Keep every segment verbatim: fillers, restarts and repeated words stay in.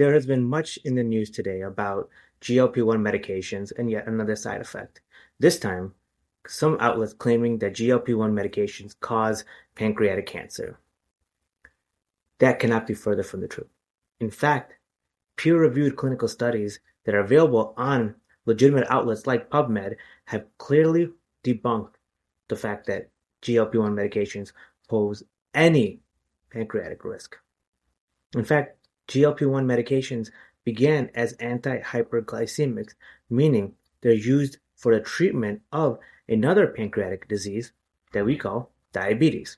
There has been much in the news today about G L P one medications and yet another side effect. This time, some outlets claiming that G L P one medications cause pancreatic cancer. That cannot be further from the truth. In fact, peer-reviewed clinical studies that are available on legitimate outlets like PubMed have clearly debunked the fact that G L P one medications pose any pancreatic risk. In fact, G L P one medications began as anti-hyperglycemics, meaning they're used for the treatment of another pancreatic disease that we call diabetes.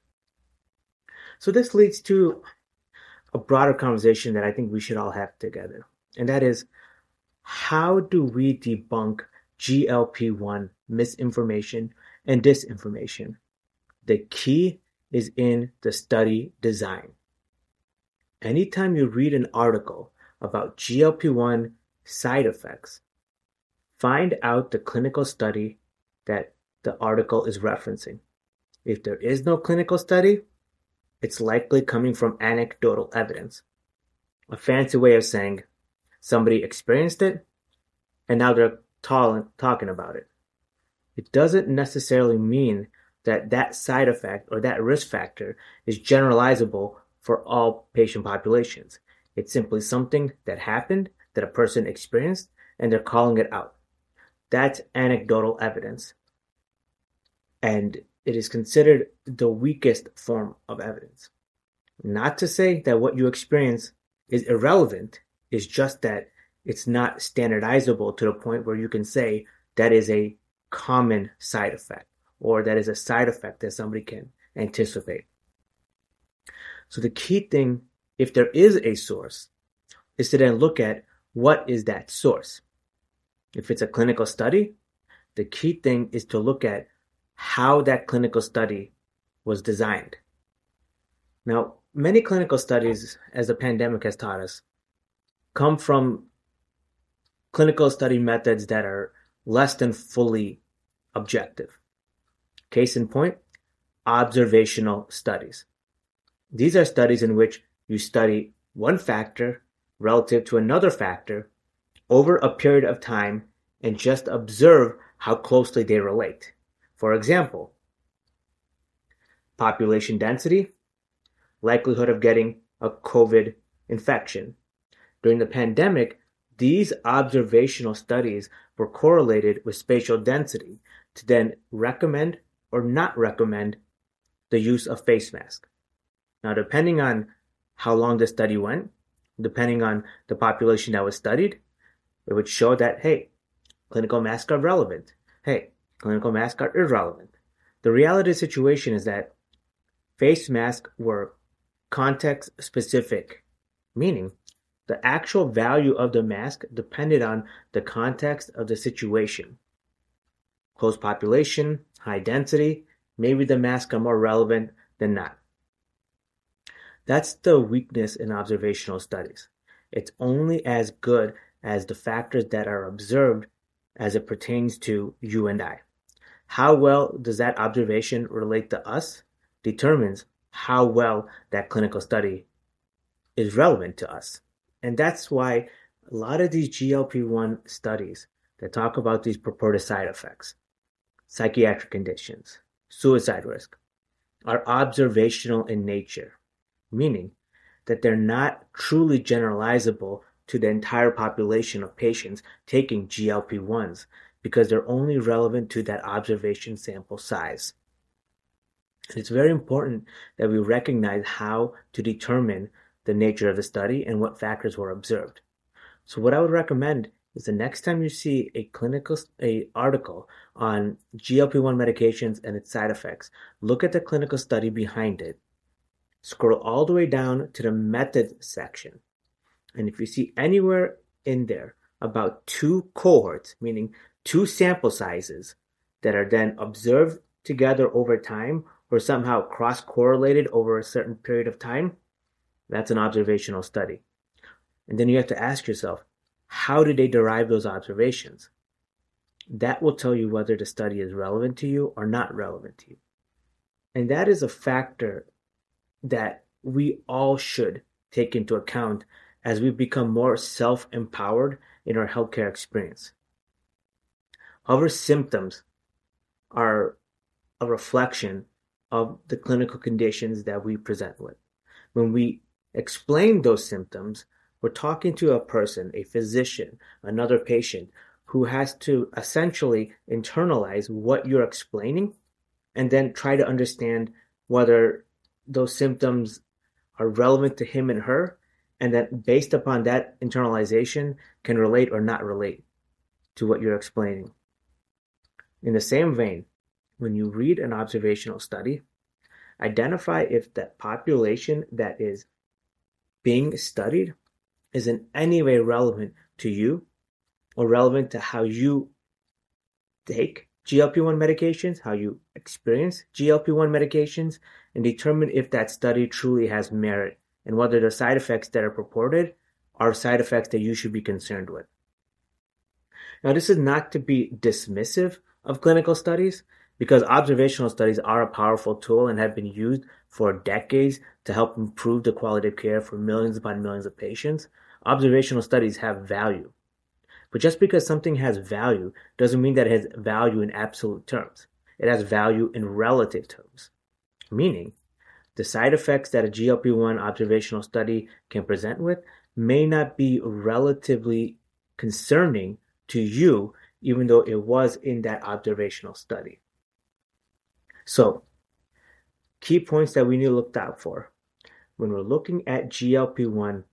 So this leads to a broader conversation that I think we should all have together, and that is, how do we debunk G L P one misinformation and disinformation? The key is in the study design. Anytime you read an article about G L P one side effects, find out the clinical study that the article is referencing. If there is no clinical study, it's likely coming from anecdotal evidence, a fancy way of saying somebody experienced it and now they're ta- talking about it. It doesn't necessarily mean that that side effect or that risk factor is generalizable for all patient populations. It's simply something that happened, that a person experienced, and they're calling it out. That's anecdotal evidence. And it is considered the weakest form of evidence. Not to say that what you experience is irrelevant, it's just that it's not standardizable to the point where you can say that is a common side effect, or that is a side effect that somebody can anticipate. So the key thing, if there is a source, is to then look at what is that source. If it's a clinical study, the key thing is to look at how that clinical study was designed. Now, many clinical studies, as the pandemic has taught us, come from clinical study methods that are less than fully objective. Case in point, observational studies. These are studies in which you study one factor relative to another factor over a period of time and just observe how closely they relate. For example, population density, likelihood of getting a COVID infection. During the pandemic, these observational studies were correlated with spatial density to then recommend or not recommend the use of face masks. Now, depending on how long the study went, depending on the population that was studied, it would show that, hey, clinical masks are relevant. Hey, clinical masks are irrelevant. The reality of the situation is that face masks were context specific, meaning the actual value of the mask depended on the context of the situation. Close population, high density, maybe the masks are more relevant than not. That's the weakness in observational studies. It's only as good as the factors that are observed as it pertains to you and I. How well does that observation relate to us determines how well that clinical study is relevant to us. And that's why a lot of these G L P one studies that talk about these purported side effects, psychiatric conditions, suicide risk, are observational in nature, meaning that they're not truly generalizable to the entire population of patients taking G L P ones because they're only relevant to that observation sample size. And it's very important that we recognize how to determine the nature of the study and what factors were observed. So what I would recommend is the next time you see a clinical a article on G L P one medications and its side effects, look at the clinical study behind it. Scroll all the way down to the method section. And if you see anywhere in there about two cohorts, meaning two sample sizes that are then observed together over time or somehow cross-correlated over a certain period of time, that's an observational study. And then you have to ask yourself, how did they derive those observations? That will tell you whether the study is relevant to you or not relevant to you. And that is a factor that we all should take into account as we become more self-empowered in our healthcare experience. However, symptoms are a reflection of the clinical conditions that we present with. When we explain those symptoms, we're talking to a person, a physician, another patient, who has to essentially internalize what you're explaining and then try to understand whether those symptoms are relevant to him and her, and then based upon that internalization can relate or not relate to what you're explaining. In the same vein, when you read an observational study, identify if that population that is being studied is in any way relevant to you or relevant to how you take G L P one medications, how you experience G L P one medications, and determine if that study truly has merit and whether the side effects that are purported are side effects that you should be concerned with. Now, this is not to be dismissive of clinical studies, because observational studies are a powerful tool and have been used for decades to help improve the quality of care for millions upon millions of patients. Observational studies have value. But just because something has value doesn't mean that it has value in absolute terms. It has value in relative terms, meaning the side effects that a G L P one observational study can present with may not be relatively concerning to you, even though it was in that observational study. So, key points that we need to look out for when we're looking at G L P one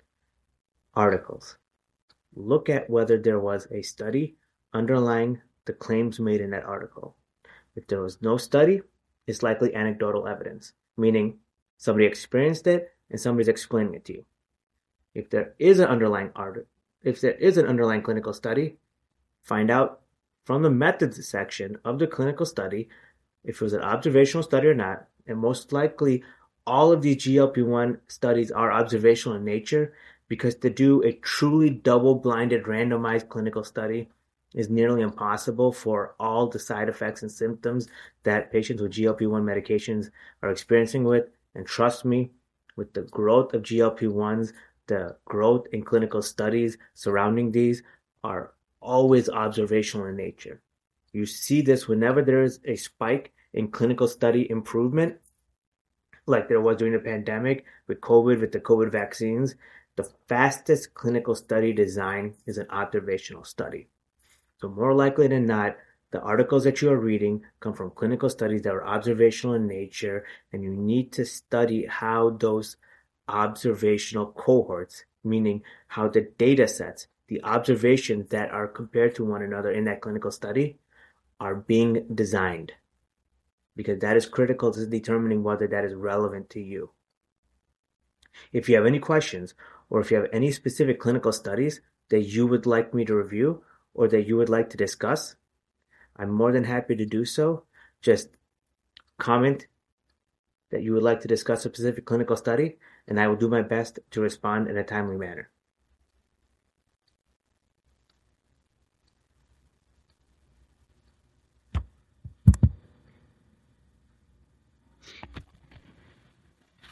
articles. Look at whether there was a study underlying the claims made in that article. If there was no study, it's likely anecdotal evidence, meaning somebody experienced it and somebody's explaining it to you. If there is an underlying art, if there is an underlying clinical study, find out from the methods section of the clinical study if it was an observational study or not, and most likely all of these G L P one studies are observational in nature, because to do a truly double-blinded randomized clinical study is nearly impossible for all the side effects and symptoms that patients with G L P one medications are experiencing with. And trust me, with the growth of G L P ones, the growth in clinical studies surrounding these are always observational in nature. You see this whenever there is a spike in clinical study improvement, like there was during the pandemic with COVID, with the COVID vaccines. The fastest clinical study design is an observational study. So more likely than not, the articles that you are reading come from clinical studies that are observational in nature, and you need to study how those observational cohorts, meaning how the data sets, the observations that are compared to one another in that clinical study, are being designed, because that is critical to determining whether that is relevant to you. If you have any questions, or if you have any specific clinical studies that you would like me to review or that you would like to discuss, I'm more than happy to do so. Just comment that you would like to discuss a specific clinical study, and I will do my best to respond in a timely manner.